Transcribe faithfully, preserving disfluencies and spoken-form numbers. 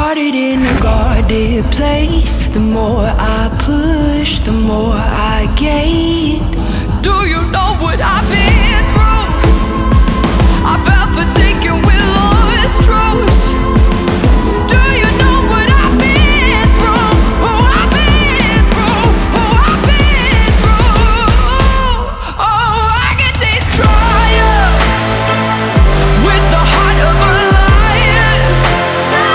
started in a guarded place. The more I push, the more I gain.